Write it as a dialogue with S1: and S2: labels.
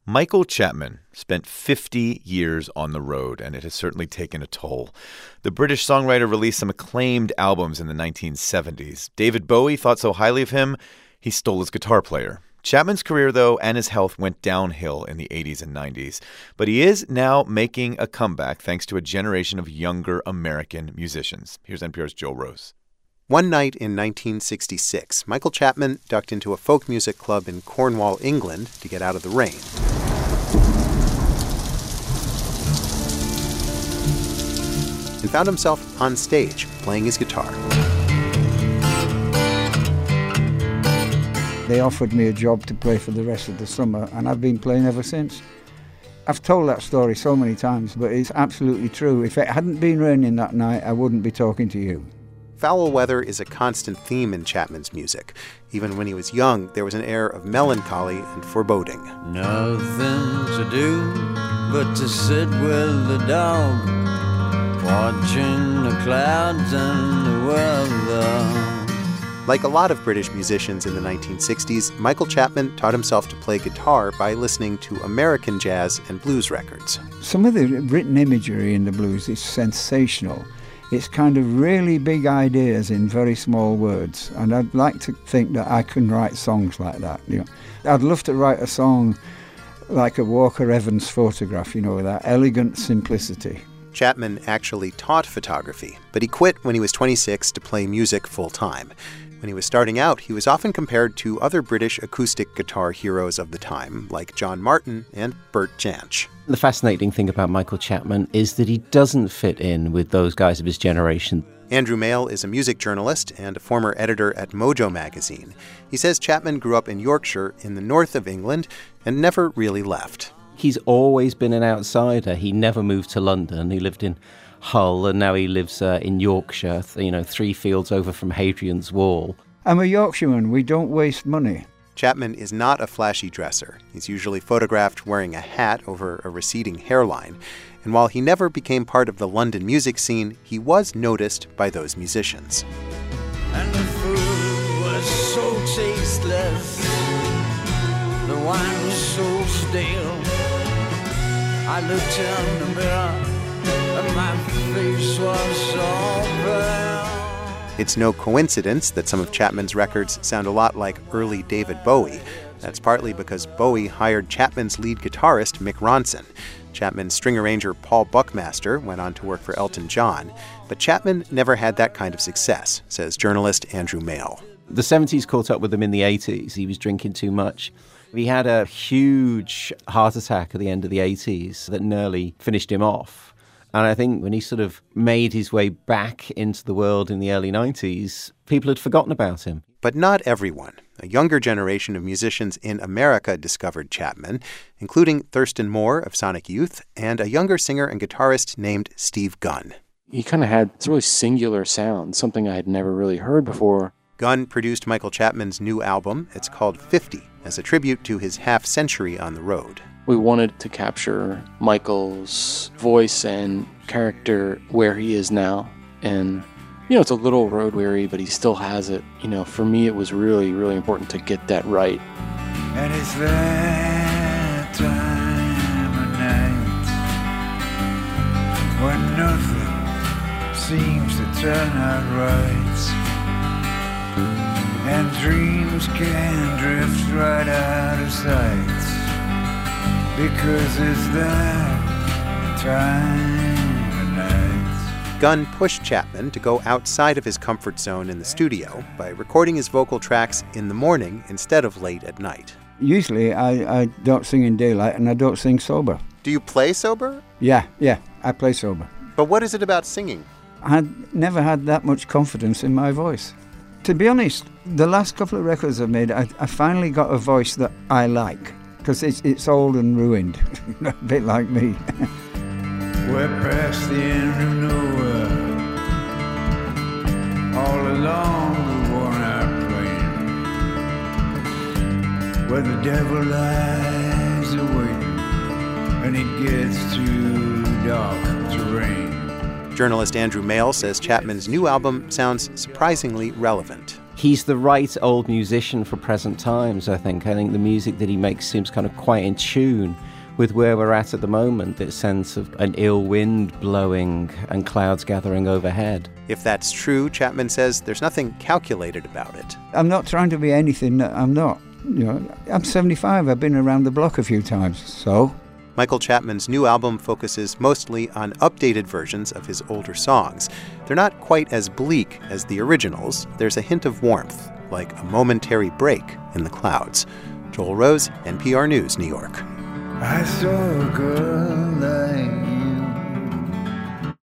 S1: Michael Chapman spent 50 years on the road, and it has certainly taken a toll. The British songwriter released some acclaimed albums in the 1970s. David Bowie thought so highly of him, he stole his guitar player. Chapman's career, though, and his health went downhill in the 80s and 90s. But he is now making a comeback thanks to a generation of younger American musicians. Here's NPR's Joel Rose.
S2: One night in 1966, Michael Chapman ducked into a folk music club in Cornwall, England, to get out of the rain. And found himself on stage playing his guitar.
S3: They offered me a job to play for the rest of the summer, and I've been playing ever since. I've told that story so many times, but it's absolutely true. If it hadn't been raining that night, I wouldn't be talking to you.
S2: Foul weather is a constant theme in Chapman's music. Even when he was young, there was an air of melancholy and foreboding.
S4: Nothing to do but to sit with the dog, watching the clouds and the weather.
S2: Like a lot of British musicians in the 1960s, Michael Chapman taught himself to play guitar by listening to American jazz and blues records.
S3: Some of the written imagery in the blues is sensational. It's kind of really big ideas in very small words, and I'd like to think that I can write songs like that. I'd love to write a song like a Walker Evans photograph, with that elegant simplicity.
S2: Chapman actually taught photography, but he quit when he was 26 to play music full-time. When he was starting out, he was often compared to other British acoustic guitar heroes of the time, like John Martin and Bert Jansch.
S5: The fascinating thing about Michael Chapman is that he doesn't fit in with those guys of his generation.
S2: Andrew Male is a music journalist and a former editor at Mojo magazine. He says Chapman grew up in Yorkshire in the north of England and never really left.
S5: He's always been an outsider. He never moved to London. He lived in Hull, and now he lives in Yorkshire, 3 fields over from Hadrian's Wall.
S3: I'm a Yorkshireman. We don't waste money.
S2: Chapman is not a flashy dresser. He's usually photographed wearing a hat over a receding hairline. And while he never became part of the London music scene, he was noticed by those musicians.
S4: And the food was so tasteless, the wine was so stale. I looked in the mirror and my face was so pale.
S2: It's no coincidence that some of Chapman's records sound a lot like early David Bowie. That's partly because Bowie hired Chapman's lead guitarist, Mick Ronson. Chapman's string arranger, Paul Buckmaster, went on to work for Elton John. But Chapman never had that kind of success, says journalist Andrew Male.
S5: The 70s caught up with him in the 80s. He was drinking too much. He had a huge heart attack at the end of the 80s that nearly finished him off. And I think when he sort of made his way back into the world in the early 90s, people had forgotten about him.
S2: But not everyone. A younger generation of musicians in America discovered Chapman, including Thurston Moore of Sonic Youth and a younger singer and guitarist named Steve Gunn.
S6: He kind of had this really singular sound, something I had never really heard before.
S2: Gunn produced Michael Chapman's new album. It's called 50, as a tribute to his half-century on the road.
S6: We wanted to capture Michael's voice and character where he is now. And, it's a little road weary, but he still has it. For me, it was really, really important to get that right.
S4: And it's that time of night when nothing seems to turn out right, and dreams can drift right out of sight, because it's that time of night.
S2: Gunn pushed Chapman to go outside of his comfort zone in the studio by recording his vocal tracks in the morning instead of late at night.
S3: Usually I don't sing in daylight and I don't sing sober.
S2: Do you play sober?
S3: Yeah, I play sober.
S2: But what is it about singing?
S3: I never had that much confidence in my voice. To be honest, the last couple of records I've made, I finally got a voice that I like, because it's old and ruined, a bit like me.
S4: We're past the end of nowhere, all along the worn-out plain, where the devil lies awaiting, and it gets too dark to rain.
S2: Journalist Andrew Male says Chapman's new album sounds surprisingly relevant.
S5: He's the right old musician for present times, I think. I think the music that he makes seems kind of quite in tune with where we're at the moment, this sense of an ill wind blowing and clouds gathering overhead.
S2: If that's true, Chapman says there's nothing calculated about it.
S3: I'm not trying to be anything that I'm not. I'm 75. I've been around the block a few times, so...
S2: Michael Chapman's new album focuses mostly on updated versions of his older songs. They're not quite as bleak as the originals. There's a hint of warmth, like a momentary break in the clouds. Joel Rose, NPR News, New York.
S7: I saw a girl